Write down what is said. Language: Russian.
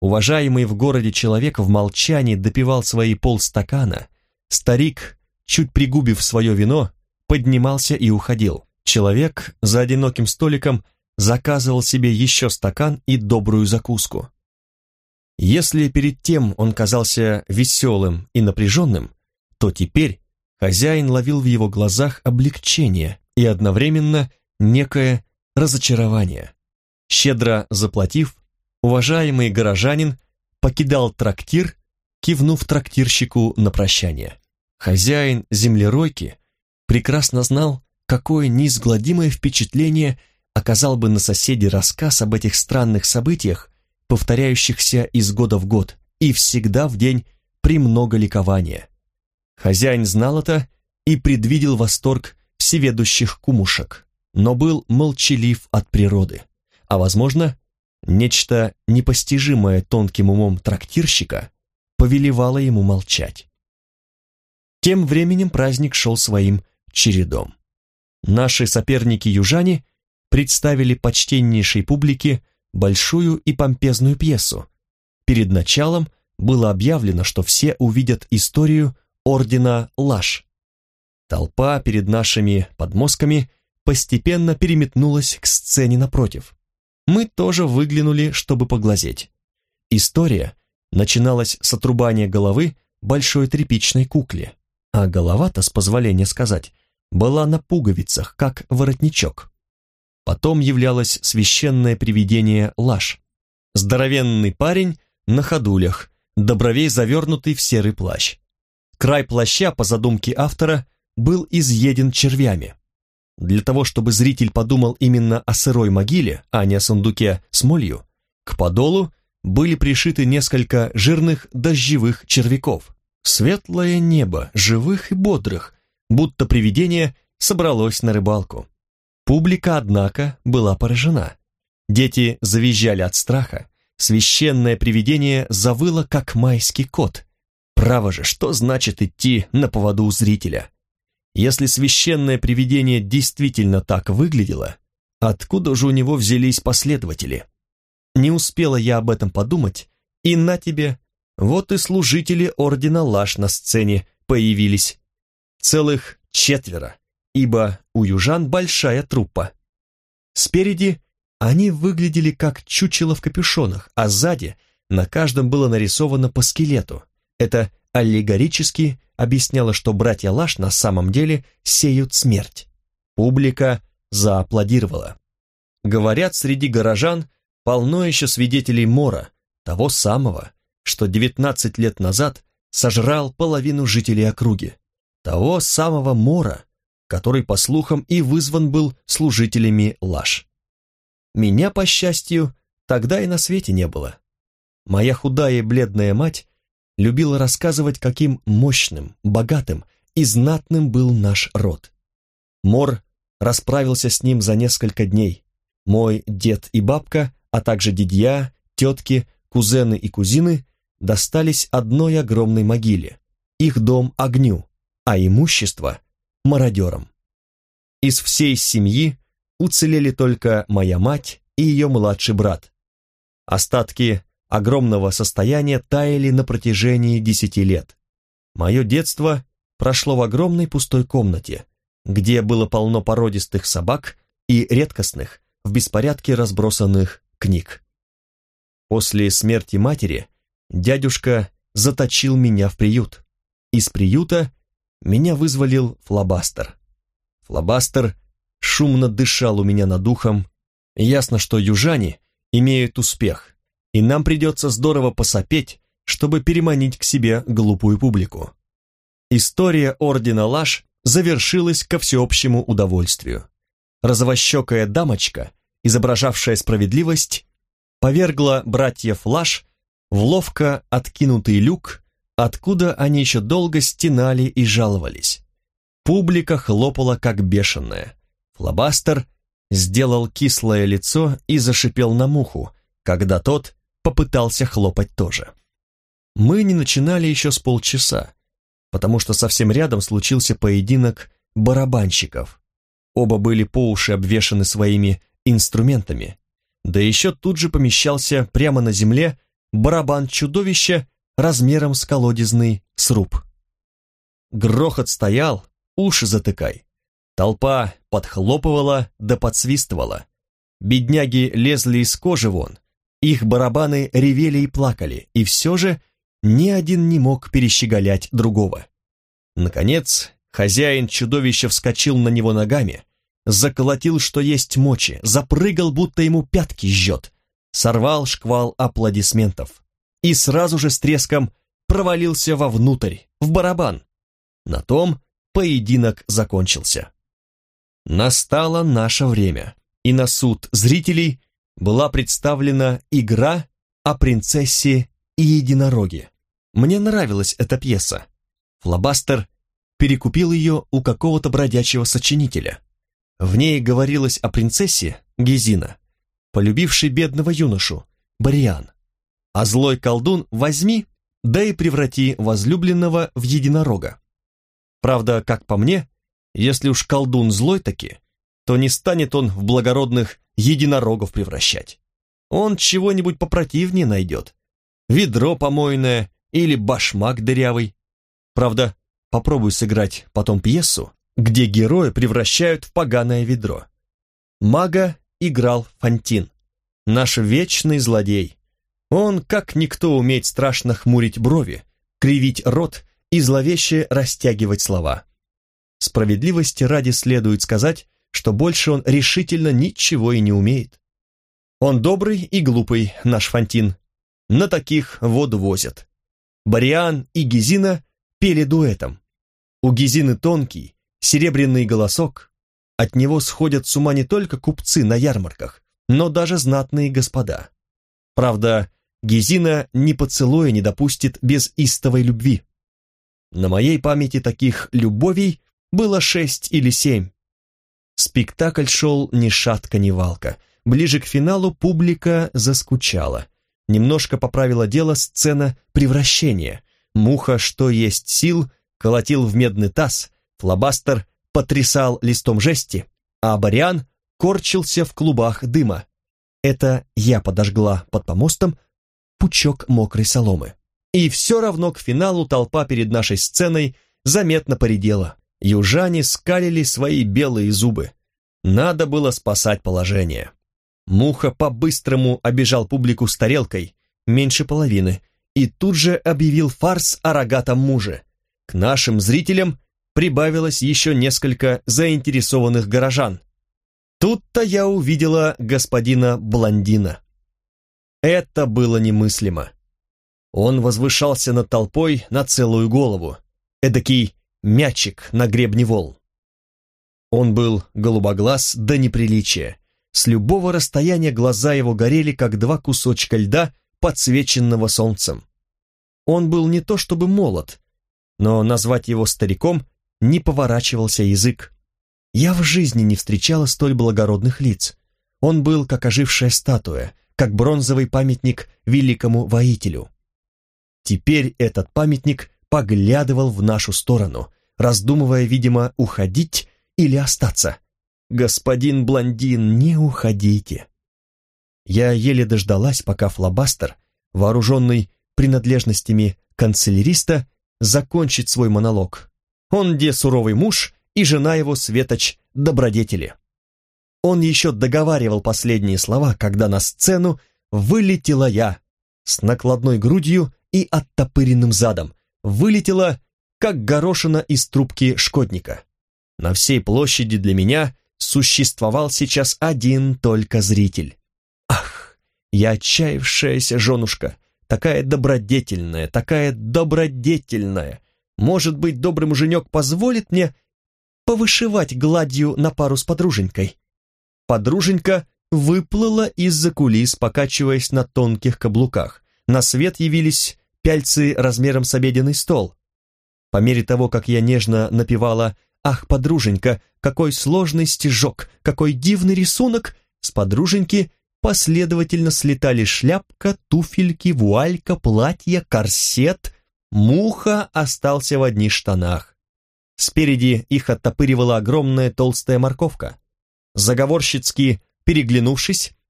Уважаемый в городе человек в молчании допивал свои полстакана, старик, чуть пригубив свое вино, поднимался и уходил. Человек за одиноким столиком заказывал себе еще стакан и добрую закуску. Если перед тем он казался веселым и напряженным, то теперь хозяин ловил в его глазах облегчение и одновременно некое разочарование. Щедро заплатив, уважаемый горожанин покидал трактир, кивнув трактирщику на прощание. Хозяин землеройки прекрасно знал, какое неизгладимое впечатление оказал бы на соседей рассказ об этих странных событиях, повторяющихся из года в год и всегда в день премного ликования. Хозяин знал это и предвидел восторг всеведущих кумушек, но был молчалив от природы, а, возможно, нечто непостижимое тонким умом трактирщика повелевало ему молчать. Тем временем праздник шел своим чередом. Наши соперники-южане представили почтеннейшей публике большую и помпезную пьесу. Перед началом было объявлено, что все увидят историю ордена Лаш. Толпа перед нашими подмостками постепенно переметнулась к сцене напротив. Мы тоже выглянули, чтобы поглазеть. История начиналась с отрубания головы большой тряпичной кукле, а голова-то, с позволения сказать, была на пуговицах, как воротничок. Потом являлось священное привидение Лаш. Здоровенный парень на ходулях, до бровей завернутый в серый плащ. Край плаща, по задумке автора, был изъеден червями. Для того, чтобы зритель подумал именно о сырой могиле, а не о сундуке с молью, к подолу были пришиты несколько жирных дождевых червяков. Светлое небо, живых и бодрых, будто привидение собралось на рыбалку. Публика, однако, была поражена. Дети завизжали от страха, священное привидение завыло, как майский кот. Право же, что значит идти на поводу у зрителя? Если священное привидение действительно так выглядело, откуда же у него взялись последователи? Не успела я об этом подумать, и на тебе, вот и служители ордена Лаш на сцене появились. Целых 4, ибо у южан большая труппа. Спереди они выглядели как чучело в капюшонах, а сзади на каждом было нарисовано по скелету. Это аллегорически объясняло, что братья Лаш на самом деле сеют смерть. Публика зааплодировала. Говорят, среди горожан полно еще свидетелей мора, того самого, что 19 лет назад сожрал половину жителей округи, того самого мора, который, по слухам, и вызван был служителями Лаш. Меня, по счастью, тогда и на свете не было. Моя худая и бледная мать любила рассказывать, каким мощным, богатым и знатным был наш род. Мор расправился с ним за несколько дней. Мой дед и бабка, а также дядья, тетки, кузены и кузины достались одной огромной могиле, их дом огню, а имущество – мародерам. Из всей семьи уцелели только моя мать и ее младший брат. Остатки огромного состояния таяли на протяжении 10 лет. Мое детство прошло в огромной пустой комнате, где было полно породистых собак и редкостных, в беспорядке разбросанных книг. После смерти матери дядюшка заточил меня в приют. Из приюта меня вызволил Флабастер. Флабастер шумно дышал у меня над ухом. Ясно, что южане имеют успех, и нам придется здорово посопеть, чтобы переманить к себе глупую публику. История ордена Лаш завершилась ко всеобщему удовольствию. Розовощекая дамочка, изображавшая справедливость, повергла братьев Лаш в ловко откинутый люк, откуда они еще долго стенали и жаловались. Публика хлопала как бешеная. Флабастер сделал кислое лицо и зашипел на муху, когда тот попытался хлопать тоже. Мы не начинали еще с полчаса, потому что совсем рядом случился поединок барабанщиков. Оба были по уши обвешаны своими инструментами, да еще тут же помещался прямо на земле барабан чудовища размером с колодезный сруб. Грохот стоял, уши затыкай. Толпа подхлопывала да подсвистывала. Бедняги лезли из кожи вон, их барабаны ревели и плакали, и все же ни один не мог перещеголять другого. Наконец, хозяин чудовища вскочил на него ногами, заколотил, что есть мочи, запрыгал, будто ему пятки жжет, сорвал шквал аплодисментов и сразу же с треском провалился вовнутрь, в барабан. На том поединок закончился. Настало наше время, и на суд зрителей была представлена игра о принцессе и единороге. Мне нравилась эта пьеса. Флабастер перекупил ее у какого-то бродячего сочинителя. В ней говорилось о принцессе Гезина, полюбившей бедного юношу Бориан. А злой колдун возьми, да и преврати возлюбленного в единорога. Правда, как по мне, если уж колдун злой таки, то не станет он в благородных единорогов превращать. Он чего-нибудь попротивнее найдет. Ведро помойное или башмак дырявый. Правда, попробуй сыграть потом пьесу, где героя превращают в поганое ведро. Мага играл Фантин, наш вечный злодей. Он, как никто, умеет страшно хмурить брови, кривить рот и зловеще растягивать слова. Справедливости ради следует сказать, что больше он решительно ничего и не умеет. Он добрый и глупый, наш Фантин. На таких воду возят. Бориан и Гезина пели дуэтом. У Гезины тонкий, серебряный голосок. От него сходят с ума не только купцы на ярмарках, но даже знатные господа. Правда, Гезина ни поцелуя не допустит без истовой любви. На моей памяти таких любовей было 6 или 7. Спектакль шел ни шатка, ни валка. Ближе к финалу публика заскучала. Немножко поправила дело сцена превращения. Муха, что есть сил, колотил в медный таз, Флабастер потрясал листом жести, а Бориан корчился в клубах дыма. Это я подожгла под помостом пучок мокрой соломы. И все равно к финалу толпа перед нашей сценой заметно поредела. Южане скалили свои белые зубы. Надо было спасать положение. Муха по-быстрому обежал публику с тарелкой, меньше половины, и тут же объявил фарс о рогатом муже. К нашим зрителям прибавилось еще несколько заинтересованных горожан. Тут-то я увидела господина Блондина. Это было немыслимо. Он возвышался над толпой на целую голову, эдакий мячик на гребне волн. Он был голубоглаз до неприличия. С любого расстояния глаза его горели, как 2 кусочка льда, подсвеченного солнцем. Он был не то чтобы молод, но назвать его стариком не поворачивался язык. Я в жизни не встречала столь благородных лиц. Он был как ожившая статуя, как бронзовый памятник великому воителю. Теперь этот памятник поглядывал в нашу сторону, раздумывая, видимо, уходить или остаться. «Господин Блондин, не уходите!» Я еле дождалась, пока Флабастер, вооруженный принадлежностями канцеляриста, закончит свой монолог. Он где суровый муж, и жена его светоч добродетели. Он еще договаривал последние слова, когда на сцену вылетела я с накладной грудью и оттопыренным задом, вылетела, как горошина из трубки шкодника. На всей площади для меня существовал сейчас один только зритель. Ах, я отчаявшаяся женушка, такая добродетельная, такая добродетельная. Может быть, добрый муженек позволит мне повышивать гладью на пару с подруженькой. Подруженька выплыла из-за кулис, покачиваясь на тонких каблуках. На свет явились пяльцы размером с обеденный стол. По мере того, как я нежно напевала «Ах, подруженька, какой сложный стежок, какой дивный рисунок!», с подруженьки последовательно слетали шляпка, туфельки, вуалька, платье, корсет. Муха остался в одних штанах. Спереди их оттопыривала огромная толстая морковка. Заговорщицки переглянувшись,